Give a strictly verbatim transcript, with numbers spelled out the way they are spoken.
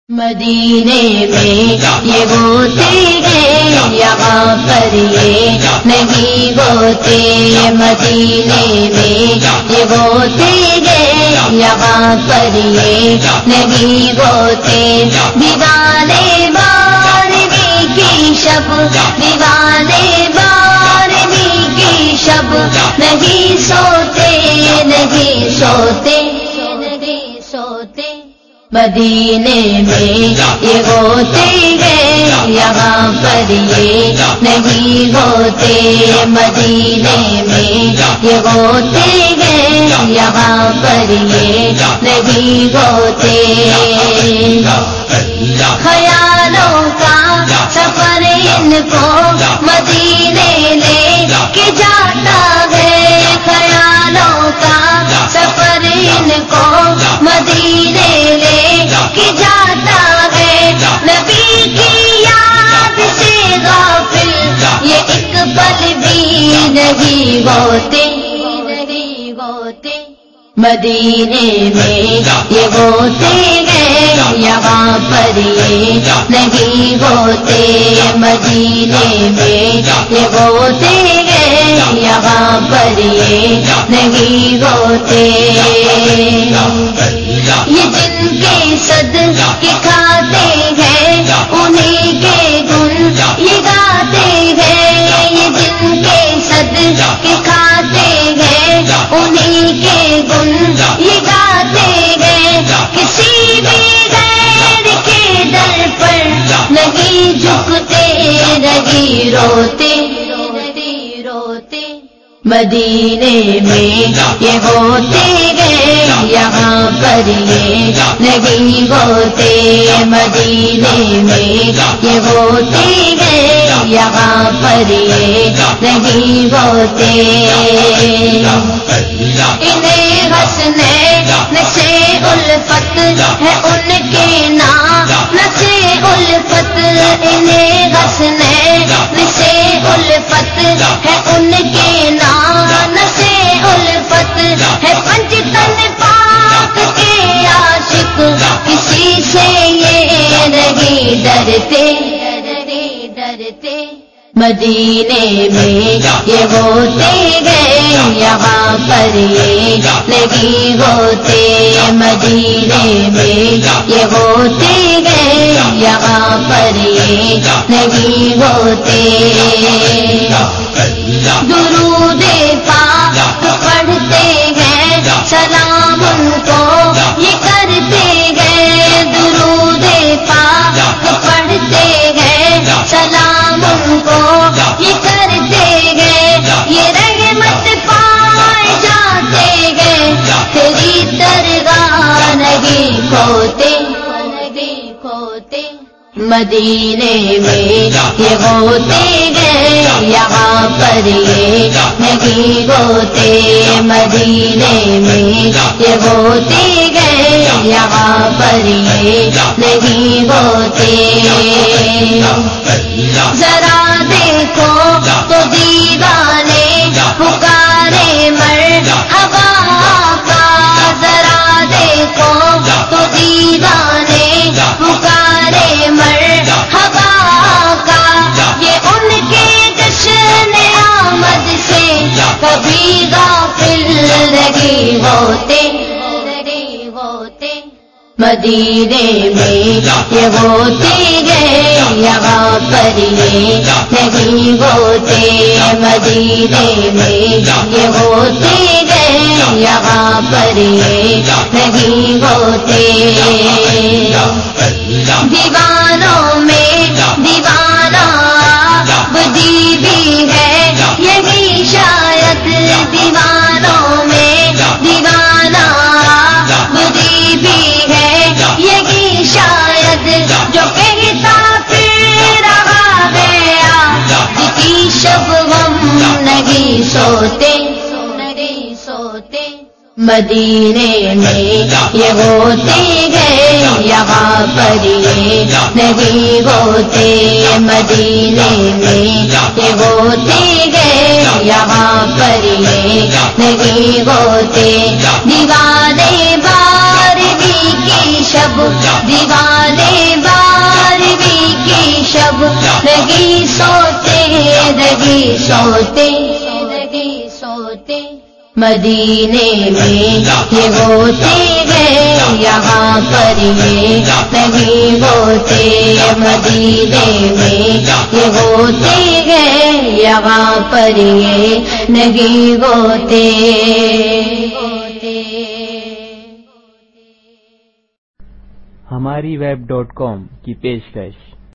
مدینے میں یہ ہوتے ہیں یہاں پر یہ نہیں ہوتے، مدینے میں یہ ہوتے ہیں یہاں پر یہ نہیں ہوتے، دیوانے بارہویں کی شب، دیوانے بارہویں کی شب نہیں سوتے نہیں سوتے نہیں سوتے، مدینے میں یہ ہوتے ہیں یہاں پر یہ نہیں ہوتے، مدینے میں یہ ہوتے ہیں یہاں پر یہ نہیں ہوتے، خیالوں کا سفر ان کو مدینے لے کے جاتا ہے، خیالوں کا سفر ان کو مدینے لے کے جاتا ہے، نبی کی یاد سے غافل یہ ایک پل بھی نہیں ہوتے نہیں ہوتے، مدینے میں یہ ہوتے ہیں یہاں پر یہ نہیں ہوتے، مدینے میں یہ ہوتے ہیں یہاں پر یہ نہیں ہوتے، یہ جن کے صدقے کھاتے ہیں انہیں کے گن یہ گاتے ہیں، یہ جن کے صدقے کھاتے ہیں انہیں کے گن یہ گاتے ہیں، کسی بھی غیر کے در پر نہیں جھکتے نہیں روتے نہیں روتے، مدینے میں یہ ہوتے ہیں یہاں پر یہ نہیں ہوتے، مدینے میں یہ ہوتے ہیں یہاں پر یہ نہیں ہوتے، انہیں حسنین سے الفت ہے ان کے نام سے الفت، انہیں حسنین سے الفت ہے ان کے نام سے الفت، ہے پنج تن پاک کے عاشق کسی سے یہ نہیں ڈرتے نہیں ڈرتے، مدینے میں یہ ہوتے ہیں یہاں پر یہ نہیں ہوتے، مدینے میں یہ ہوتے ہیں یہاں پر یہ نہیں ہوتے، درود پاک پڑھتے ہیں سلام ان کو یہ کرتے ہیں، درود پاک پڑھتے ہیں سلام ان کو یہ کرتے ہیں، یہ رحمت پائے جاتے ہیں، تیری درگاہ نہیں کھوتے نہیں کھوتے، مدینے میں یہ ہوتے ہیں یہاں پر یہ نہیں ہوتے، مدینے میں یہ ہوتے ہیں یہاں پر یہ نہیں ہوتے، ذرا دیکھو تو دیوانے پکارے مرحبا کا، ذرا دیکھو تو دیوانے پکارے مرحبا کا، یہ ان کے جشن آمد سے کبھی غافل نہیں ہوتے نہیں ہوتے، مدینے میں یہ ہوتے ہیں یہاں پر یہ نہیں ہوتے، مدینے میں یہ ہوتے ہیں یہاں پر یہ نہیں ہوتے، دیوانوں میں دیوانہ بدی بھی ہے یہی شاید، دیوانوں میں دیوانہ بدی بھی ہے یہی شاید، جو کہتا پھر رہا گیا جس کی شب ہم نہیں سوتے نہیں سوتے، مدینے میں یہ ہوتے ہیں یہاں پر یہ نہیں ہوتے، مدینے میں یہ ہوتے ہیں یہاں پر یہ نہیں ہوتے، دیوانے بارہویں کی شب دیوانے زندگی سوتے زندگی سوتے زندگی سوتے مدینے میں یہ ہوتے ہیں یہاں پر یہ نہیں ہوتے مدینے میں یہ ہوتے ہیں یہاں پر یہ نہیں ہوتے ہماری ویب ڈاٹ کام کی پیشکش